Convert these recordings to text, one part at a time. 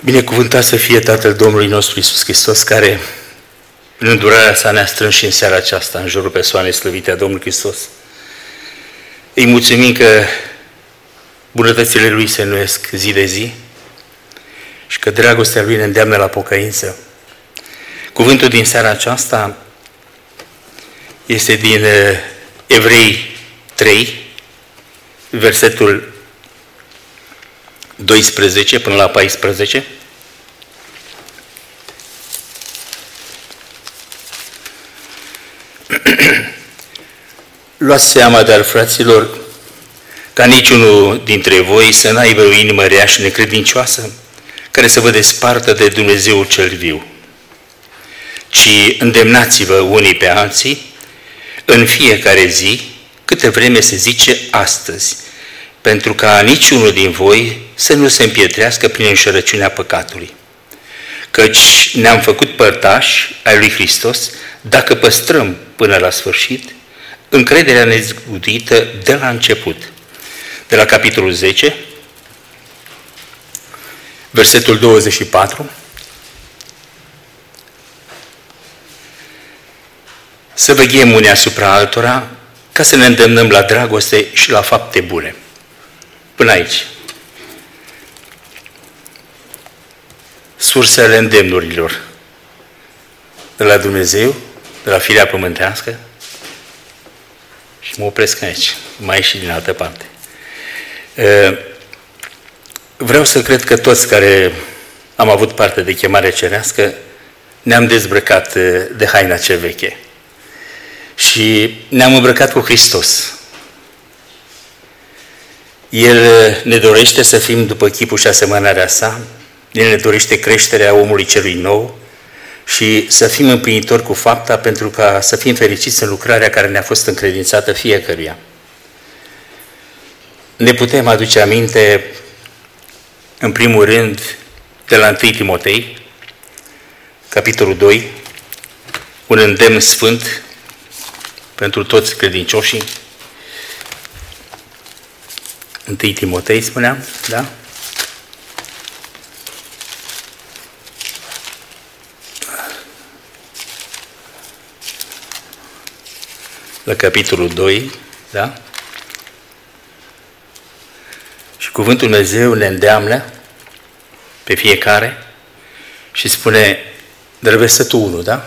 Binecuvântat să fie Tatăl Domnului nostru Iisus Hristos, care în îndurarea sa ne-a strâns și în seara aceasta, în jurul persoanei slăvite a Domnului Hristos. Îi mulțumim că bunătățile Lui se înnoiesc zi de zi și că dragostea Lui ne îndeamnă la pocăință. Cuvântul din seara aceasta este din Evrei 3, versetul 12 până la 14. Luați seama, dar, fraților, ca niciunul dintre voi să n-aibă o inimă rea și necredincioasă, care să vă despartă de Dumnezeul cel viu, ci îndemnați-vă unii pe alții în fiecare zi, câte vreme se zice astăzi, pentru ca niciunul din voi să nu se împietrească prin înșelăciunea păcatului. Căci ne-am făcut părtași ai lui Hristos dacă păstrăm până la sfârșit încrederea nezgudită de la început. De la capitolul 10, versetul 24, să veghem unii asupra altora ca să ne îndemnăm la dragoste și la fapte bune. Până aici. Sursele îndemnurilor de la Dumnezeu, de la firea pământească, și mă opresc aici, mai și din altă parte. Vreau să cred că toți care am avut parte de chemare cerească ne-am dezbrăcat de haina cea veche și ne-am îmbrăcat cu Hristos. El ne dorește să fim după chipul și asemănarea sa, El ne dorește creșterea omului celui nou și să fim împlinitori cu fapta pentru ca să fim fericiți în lucrarea care ne-a fost încredințată fiecăruia. Ne putem aduce aminte, în primul rând, de la 1 Timotei, capitolul 2, un îndemn sfânt pentru toți credincioșii. 1 Timotei, spuneam, da? La capitolul 2, da? Și cuvântul Dumnezeu ne îndeamnă pe fiecare și spune de la versetul 1, da?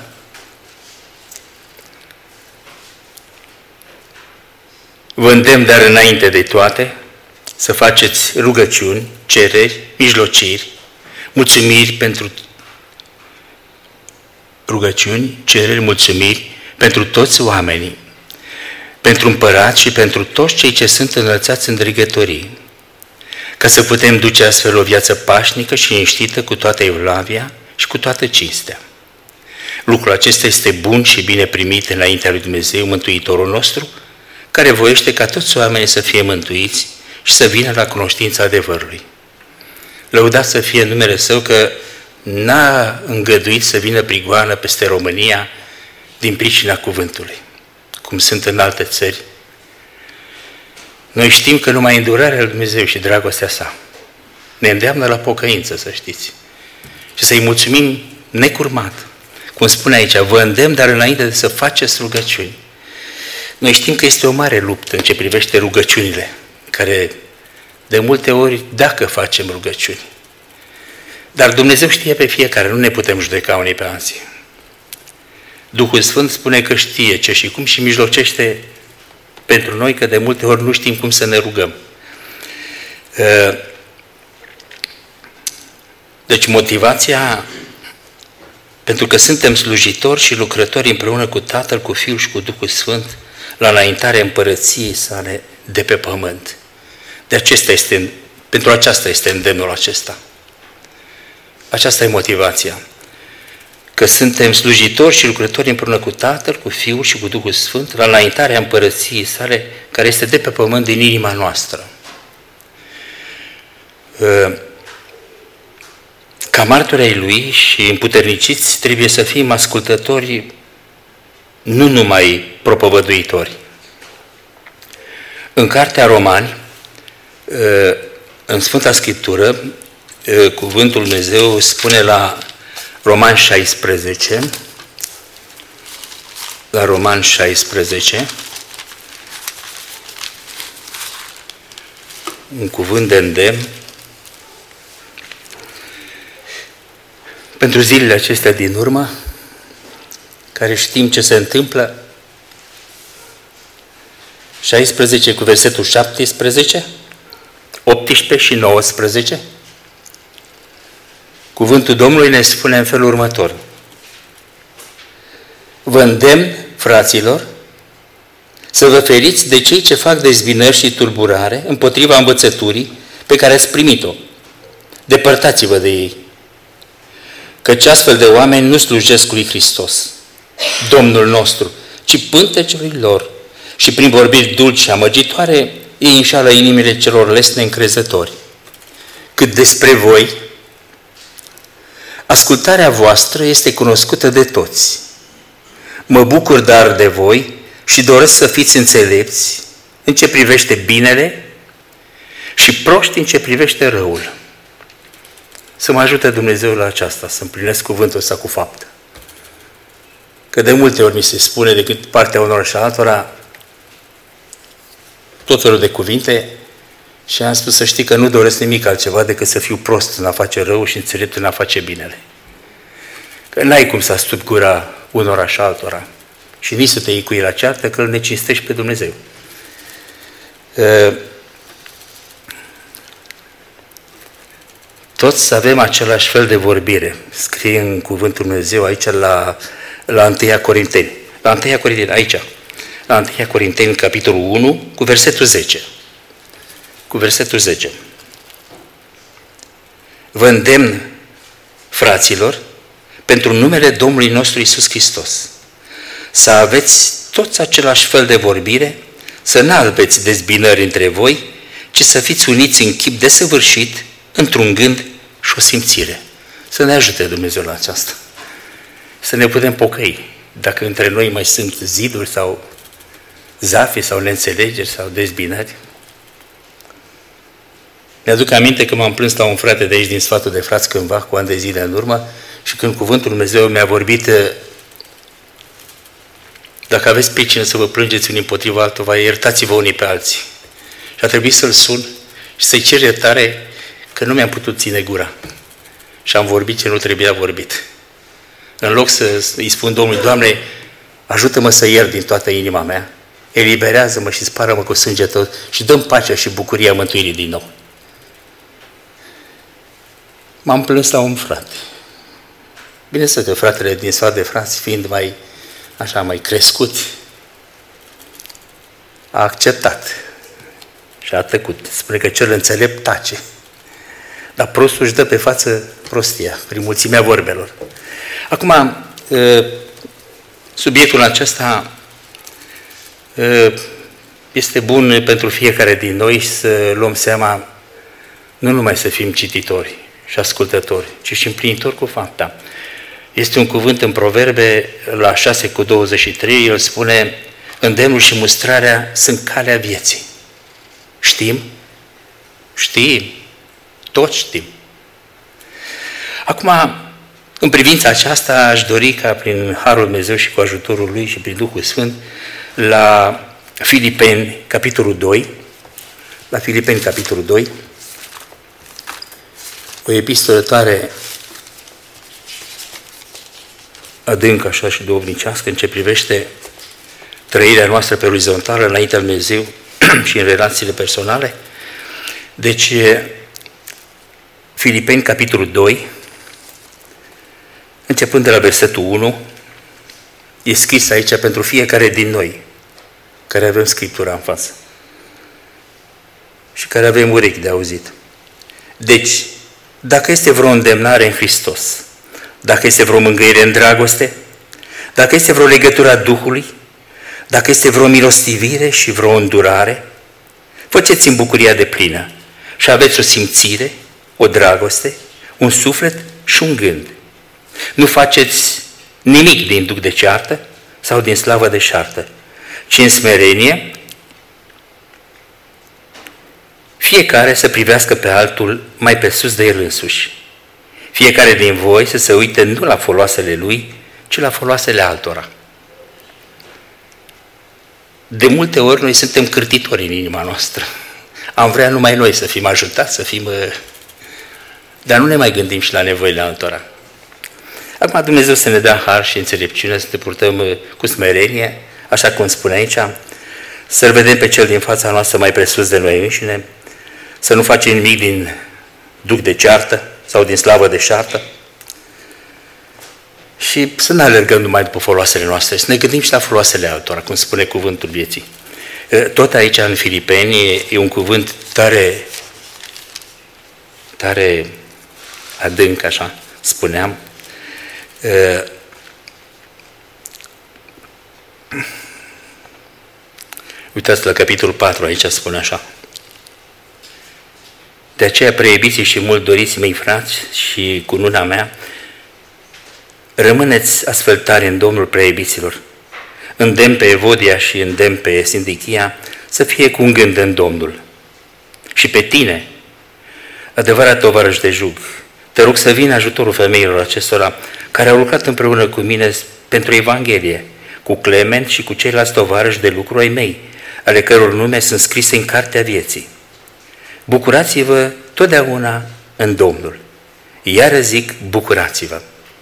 Vă îndemn, dar înainte de toate, să faceți rugăciuni, cereri, mijlociri, mulțumiri pentru rugăciuni, cereri, mulțumiri pentru toți oamenii, pentru împărați și pentru toți cei ce sunt înălțați în dregătorii, ca să putem duce astfel o viață pașnică și liniștită cu toată evlavia și cu toată cinstea. Lucrul acesta este bun și bine primit înaintea lui Dumnezeu, Mântuitorul nostru, care voiește ca toți oamenii să fie mântuiți și să vină la cunoștința adevărului. Lăudat să fie numele Său că n-a îngăduit să vină prigoană peste România din pricina cuvântului, cum sunt în alte țări. Noi știm că numai îndurarea lui Dumnezeu și dragostea sa ne îndeamnă la pocăință, să știți. Și să-i mulțumim necurmat. Cum spune aici, vă îndemn, dar înainte de să faceți rugăciuni. Noi știm că este o mare luptă în ce privește rugăciunile, care de multe ori, dacă facem rugăciuni. Dar Dumnezeu știe pe fiecare, nu ne putem judeca unii pe alții. Duhul Sfânt spune că știe ce și cum și mijlocește pentru noi, că de multe ori nu știm cum să ne rugăm. Deci motivația, pentru că suntem slujitori și lucrători împreună cu Tatăl, cu Fiul și cu Duhul Sfânt, la înaintarea împărăției sale de pe pământ. Pentru aceasta este îndemnul acesta. Aceasta e motivația. Că suntem slujitori și lucrători împreună cu Tatăl, cu Fiul și cu Duhul Sfânt, la înaintarea împărăției sale, care este de pe pământ, din inima noastră. Ca martori ai Lui și împuterniciți, trebuie să fim ascultători, nu numai propovăduitori. În Cartea Romani, în Sfânta Scriptură, cuvântul Lui Dumnezeu spune la Romani 16, la Romani 16, un cuvânt de îndemn pentru zilele acestea din urmă, care știm ce se întâmplă. 16 cu versetul 17, 18 și 19. Cuvântul Domnului ne spune în felul următor: vă îndemn, fraților, să vă feriți de cei ce fac dezbinări și tulburare împotriva învățăturii pe care ați primit-o. Depărtați-vă de ei, căci astfel de oameni nu slujesc lui Hristos, Domnul nostru, ci pântecelui lor, și prin vorbiri dulci și amăgitoare ei înșală inimile celor lesne încrezători. Cât despre voi, ascultarea voastră este cunoscută de toți. Mă bucur dar de voi și doresc să fiți înțelepți în ce privește binele și proști în ce privește răul. Să mă ajute Dumnezeu la aceasta, să împlinesc cuvântul ăsta cu faptă. Că de multe ori mi se spune decât partea unor și altora tot felul de cuvinte și am spus să știi că nu doresc nimic altceva decât să fiu prost în a face rău și înțelept în a face binele. Că n-ai cum să astupi gura unora și altora și nici să te iei cu ei la ceartă, că îl necinstești pe Dumnezeu. Toți să avem același fel de vorbire. Scrie în cuvântul Dumnezeu aici la 1 Corinteni. La 1 Corinteni, aici. La 1 Corinteni, capitolul 1, cu versetul 10. Cu versetul 10. Vă îndemn, fraților, pentru numele Domnului nostru Iisus Hristos, să aveți toți același fel de vorbire, să n-aveți dezbinări între voi, ci să fiți uniți în chip desăvârșit, într-un gând și o simțire. Să ne ajute Dumnezeu la aceasta. Să ne putem pocăi. Dacă între noi mai sunt ziduri sau zafi sau neînțelegeri sau dezbinări. Mi-aduc aminte că m-am plâns la un frate de aici din Sfatul de Frați cândva, cu ani de zile în urmă, și când cuvântul Dumnezeu mi-a vorbit: dacă aveți pricină să vă plângeți unii împotriva altora, iertați-vă unii pe alții. Și a trebuit să-l sun și să-i cer iertare că nu mi-am putut ține gura. Și am vorbit ce nu trebuia vorbit. În loc să îi spun Domnului: Doamne, ajută-mă să iert din toată inima mea, eliberează-mă și spală-mă cu sânge Tău și dă-mi pacea și bucuria mântuirii din nou. M-am plâns la un frate. Bine să te, fratele din Sfat de Frați, fiind mai crescut, a acceptat și a tăcut. Spune că cel înțelept tace. Dar prostul își dă pe față prostia, prin mulțimea vorbelor. Acum, subiectul acesta este bun pentru fiecare din noi să luăm seama, nu numai să fim cititori și ascultători, ci și împlinitori cu fapta. Este un cuvânt în Proverbe, la 6:23, el spune: îndemnul și mustrarea sunt calea vieții. Știm? Știm. Toți știm. Acum, în privința aceasta, aș dori ca prin Harul Dumnezeu și cu ajutorul Lui și prin Duhul Sfânt, la Filipeni, capitolul 2, la Filipeni, capitolul 2, o epistolă tare adâncă așa și duhovnicească în ce privește trăirea noastră pe orizontală înaintea lui Dumnezeu și în relațiile personale. Deci, Filipeni, capitolul 2, începând de la versetul 1, e scris aici pentru fiecare din noi care avem Scriptura în față și care avem urechi de auzit. Deci, dacă este vreo îndemnare în Hristos, dacă este vreo mângâiere în dragoste, dacă este vreo legătură a Duhului, dacă este vreo milostivire și vreo îndurare, faceți în bucuria deplină și aveți o simțire, o dragoste, un suflet și un gând. Nu faceți nimic din duc de ceartă sau din slavă de șartă, ci în smerenie fiecare să privească pe altul mai pe sus de el însuși. Fiecare din voi să se uite nu la foloasele lui, ci la foloasele altora. De multe ori noi suntem cârtitori în inima noastră. Am vrea numai noi să fim ajutați, să fim... Dar nu ne mai gândim și la nevoile altora. Acum Dumnezeu să ne dea har și înțelepciune, să ne purtăm cu smerenie, așa cum spune aici, să-L vedem pe Cel din fața noastră mai presus de noi înșine, să nu facem nimic din duc de ceartă sau din slavă de șartă și să ne alergăm numai după foloasele noastre, să ne gândim și la foloasele altora, cum spune cuvântul vieții. Tot aici în Filipeni e un cuvânt tare adânc, așa, spuneam. Uitați la capitolul 4, aici spune așa. De aceea, preiubiții și mult doriți mei frați și cununa mea, rămâneți astfel tare în Domnul, preiubiților. Îndemn pe Evodia și îndemn pe Sindichia să fie cu un gând în Domnul. Și pe tine, adevărat tovarăș de jug, te rog să vină ajutorul femeilor acestora care au lucrat împreună cu mine pentru Evanghelie, cu Clement și cu ceilalți tovarăși de lucru ai mei, ale căror nume sunt scrise în cartea vieții. Bucurați-vă totdeauna în Domnul. Iară zic, bucurați-vă.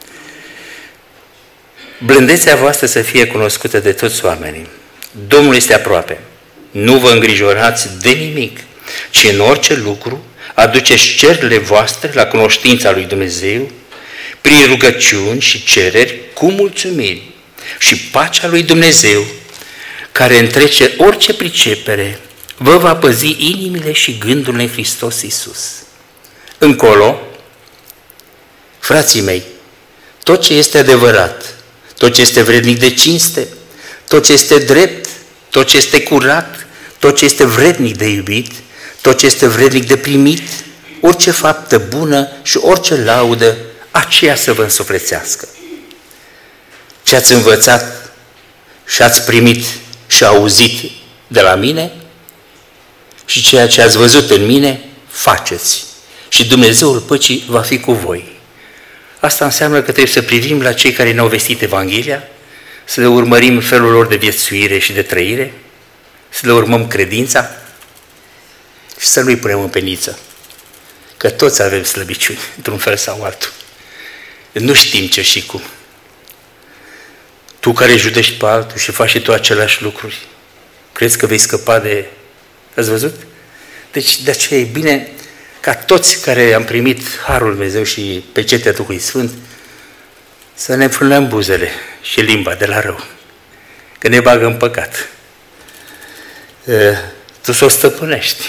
Blândețea voastră să fie cunoscută de toți oamenii. Domnul este aproape. Nu vă îngrijorați de nimic, ci în orice lucru aduceți cererile voastre la cunoștința lui Dumnezeu, prin rugăciuni și cereri cu mulțumiri. Și pacea lui Dumnezeu, care întrece orice pricepere, vă va păzi inimile și gândurile în Hristos Iisus. Încolo, frații mei, tot ce este adevărat, tot ce este vrednic de cinste, tot ce este drept, tot ce este curat, tot ce este vrednic de iubit, tot ce este vrednic de primit, orice faptă bună și orice laudă, aceea să vă însuflețească. Ce ați învățat și ați primit și auzit de la mine și ceea ce ați văzut în mine, faceți. Și Dumnezeul păcii va fi cu voi. Asta înseamnă că trebuie să privim la cei care ne-au vestit Evanghelia, să le urmărim felul lor de viețuire și de trăire, să le urmăm credința și să nu-i punem în peniță. Că toți avem slăbiciuni, într-un fel sau altul. Nu știm ce și cum. Tu care judești pe altul și faci și tu aceleași lucruri, crezi că vei scăpa de... Ați văzut? Deci de aceea e bine ca toți care am primit Harul Dumnezeu și pecetea Duhului Sfânt să ne înfrânăm buzele și limba de la rău, că ne bagă în păcat. Tu să o stăpânești.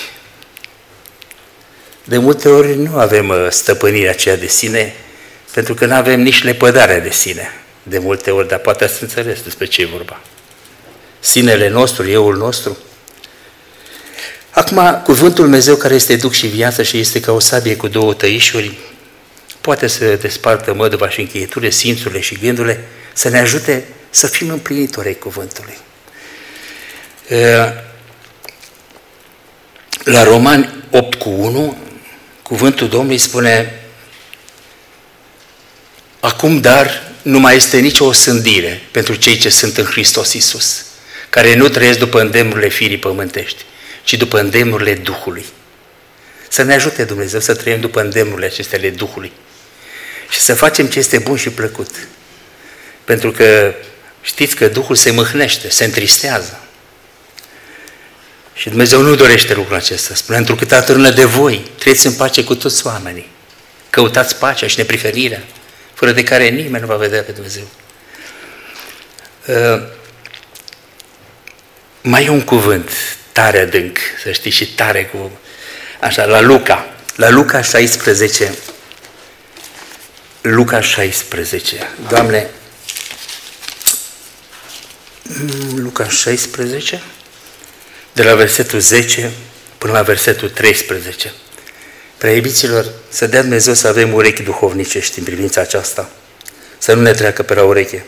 De multe ori nu avem stăpânirea aceea de sine, pentru că nu avem nici lepădarea de sine. De multe ori, dar poate ați înțeles despre ce e vorba. Sinele nostru, euul nostru. Acum, cuvântul Dumnezeu care este duc și viață și este ca o sabie cu două tăișuri, poate să despartă măduva și încheieturile, simțurile și gândurile, să ne ajute să fim împlinitori ai cuvântului. La Romani 8:1, cuvântul Domnului spune: acum, dar, nu mai este nicio osândire pentru cei ce sunt în Hristos Iisus, care nu trăiesc după îndemnurile firii pământești, ci după îndemnurile Duhului. Să ne ajute Dumnezeu să trăim după îndemnurile acestea ale Duhului și să facem ce este bun și plăcut. Pentru că știți că Duhul se mâhnește, se întristează. Și Dumnezeu nu dorește lucrul acesta. Spune: întrucât atârnă de voi, trăiți în pace cu toți oamenii. Căutați pacea și neprihănirea, fără de care nimeni nu va vedea pe Dumnezeu. Mai e un cuvânt tare adânc, să știți, și tare cu... Așa, la Luca 16. Luca 16. Doamne, Luca 16, de la versetul 10 până la versetul 13. Preiubiților, să dea Dumnezeu să avem urechi duhovnicești în privința aceasta, să nu ne treacă pe la ureche.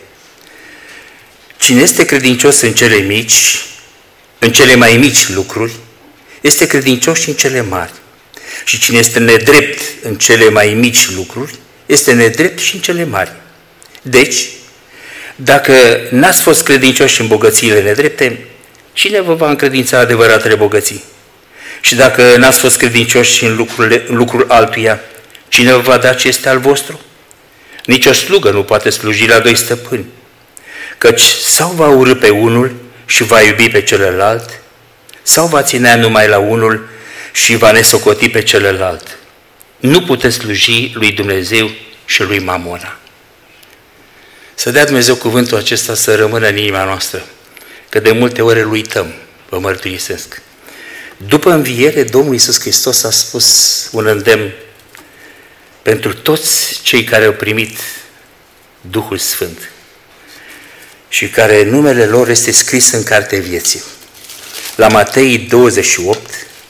Cine este credincios în cele mici, în cele mai mici lucruri, este credincios și în cele mari. Și cine este nedrept în cele mai mici lucruri, este nedrept și în cele mari. Deci, dacă n-ați fost credincioși în bogățiile nedrepte, cine vă va încredința adevăratele bogății? Și dacă n-ați fost credincioși în lucrul altuia, cine vă va da ce este al vostru? Nici o slugă nu poate sluji la doi stăpâni, căci sau va urî pe unul și va iubi pe celălalt, sau va ținea numai la unul și va nesocoti pe celălalt. Nu puteți sluji lui Dumnezeu și lui Mamona. Să dea Dumnezeu cuvântul acesta să rămână în inima noastră, că de multe ori îl uităm, vă mărturisesc. După înviere, Domnul Iisus Hristos a spus un îndemn pentru toți cei care au primit Duhul Sfânt și care numele lor este scris în cartea vieții. La Matei 28,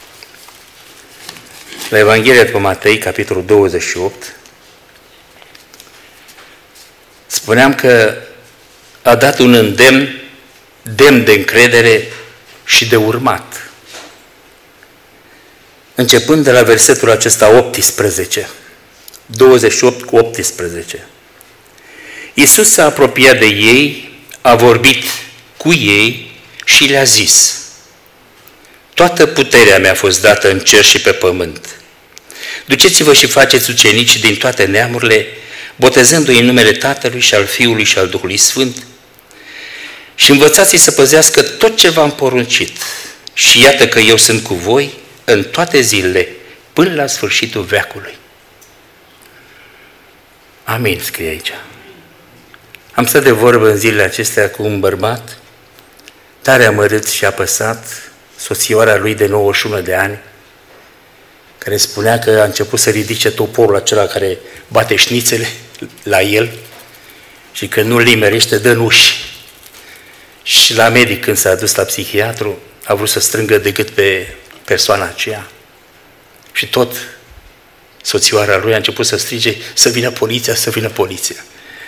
la Evanghelia după Matei, capitolul 28, spuneam că a dat un îndemn demn de încredere și de urmat. Începând de la versetul acesta 18, 28 cu 18. Iisus s-a apropiat de ei, a vorbit cu ei și le-a zis: toată puterea mi-a fost dată în cer și pe pământ. Duceți-vă și faceți ucenici din toate neamurile, botezându-i în numele Tatălui și al Fiului și al Duhului Sfânt, și învățați-i să păzească tot ce v-am poruncit. Și iată că eu sunt cu voi în toate zilele, până la sfârșitul veacului. Amin, scrie aici. Am stat de vorbă în zilele acestea cu un bărbat tare amărât și apăsat, soțioara lui de 91 de ani, care spunea că a început să ridice toporul acela care bate șnițele la el și că nu-l limerește, dă în uși. Și la medic, când s-a dus la psihiatru, a vrut să strângă de gât pe persoana aceea. Și tot soțioara lui a început să strige: să vină poliția, să vină poliția.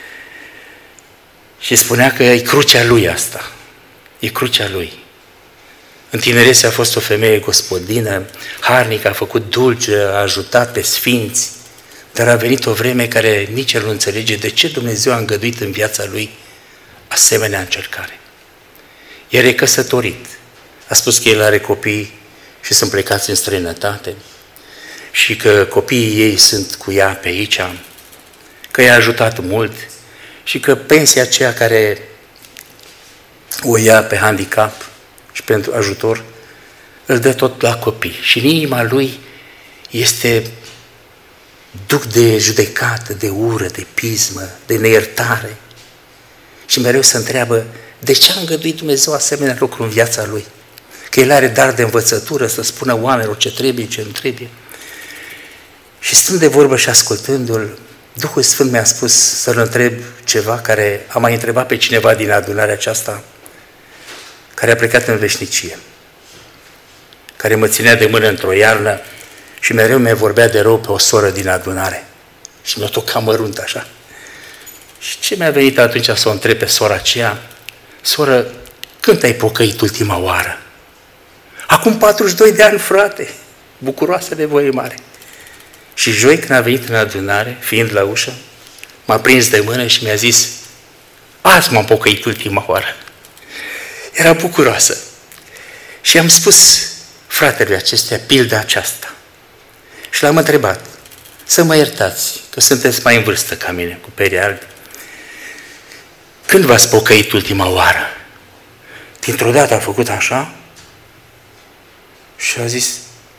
Și spunea că e crucea lui asta. E crucea lui. În tinerețe a fost o femeie gospodină, harnică, a făcut dulce, a ajutat pe sfinți, dar a venit o vreme care nici el nu înțelege de ce Dumnezeu a îngăduit în viața lui asemenea încercare. El e căsătorit. A spus că el are copii și sunt plecați în străinătate și că copiii ei sunt cu ea pe aici, că i-a ajutat mult și că pensia aceea care o ia pe handicap și pentru ajutor îl dă tot la copii. Și în inima lui este duc de judecată, de ură, de pismă, de neiertare. Și mereu se întreabă: de ce a îngăduit Dumnezeu asemenea lucru în viața lui? Că el are dar de învățătură să spună oamenilor ce trebuie, ce nu trebuie. Și stând de vorbă și ascultându-l, Duhul Sfânt mi-a spus să-l întreb ceva care a mai întrebat pe cineva din adunarea aceasta, care a plecat în veșnicie, care mă ținea de mână într-o iarnă și mereu mi vorbea de rău pe o soră din adunare. Și mi-a tocat mărunt așa. Și ce mi-a venit atunci să o întreb pe sora aceea: soră, când te-ai pocăit ultima oară? Acum 42 de ani, frate, bucuroasă de voie mare. Și joi, când a venit în adunare, fiind la ușă, m-a prins de mână și mi-a zis: azi m-am pocăit ultima oară. Era bucuroasă. Și am spus fratelui acestea pilda aceasta. Și l-am întrebat: să mă iertați, că sunteți mai în vârstă ca mine, cu perii albi. Când v-ați pocăit ultima oară? Dintr-o dată a făcut așa și a zis: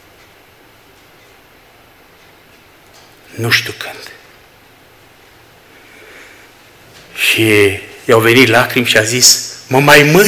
nu știu când. Și i-au venit lacrimi și a zis: mă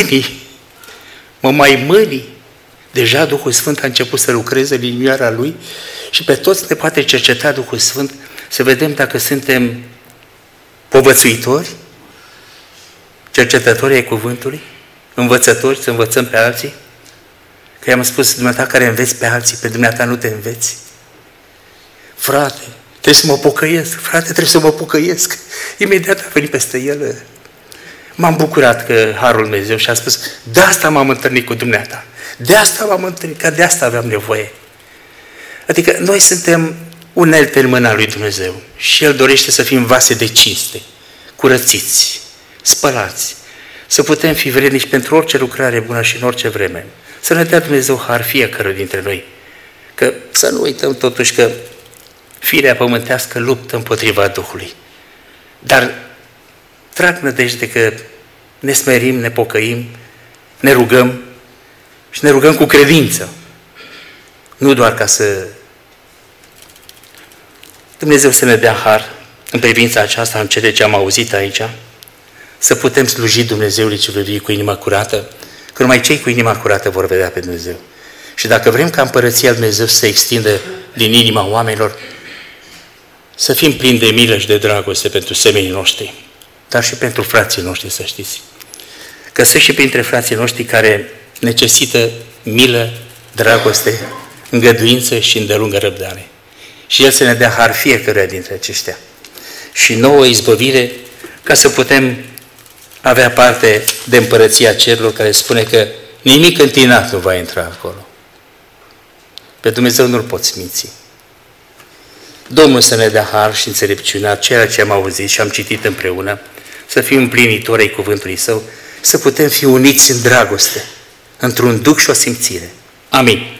mai mâni. Deja Duhul Sfânt a început să lucreze în inimioara lui și pe toți ne poate cerceta Duhul Sfânt să vedem dacă suntem povățuitori, cercetători ai cuvântului, învățători, să învățăm pe alții. Că i-am spus: dumneata care înveți pe alții, pe dumneata nu te înveți. Frate, trebuie să mă pocăiesc. Frate, trebuie să mă pocăiesc. Imediat a venit peste el. M-am bucurat că Harul Dumnezeu și a spus: de asta m-am întâlnit cu dumneata. De asta m-am întâlnit, că de asta aveam nevoie. Adică noi suntem unelte în mâna lui Dumnezeu și El dorește să fim vase de cinste, curățiți, spălați, să putem fi vrednici pentru orice lucrare bună și în orice vreme. Să ne dea Dumnezeu har fiecare dintre noi. Că să nu uităm totuși că firea pământească luptă împotriva Duhului. Dar trag nădejde că ne smerim, ne pocăim, ne rugăm și ne rugăm cu credință. Nu doar ca să Dumnezeu să ne dea har în privința aceasta, în cele ce am auzit aici, să putem sluji Dumnezeului celui viu cu inima curată, că numai cei cu inima curată vor vedea pe Dumnezeu. Și dacă vrem ca împărăția Dumnezeu să se extindă din inima oamenilor, să fim plini de milă și de dragoste pentru semenii noștri, dar și pentru frații noștri, să știți. Că sunt și printre frații noștri care necesită milă, dragoste, îngăduință și îndelungă răbdare. Și El să ne dea har fiecăruia dintre aceștia. Și nouă izbăvire ca să putem avea parte de împărăția cerurilor, care spune că nimic întinat nu va intra acolo. Pe Dumnezeu nu-L poți minți. Domnul să ne dea har și înțelepciunea, ceea ce am auzit și am citit împreună, să fim împlinitori ai cuvântului Său, să putem fi uniți în dragoste, într-un duh și o simțire. Amin.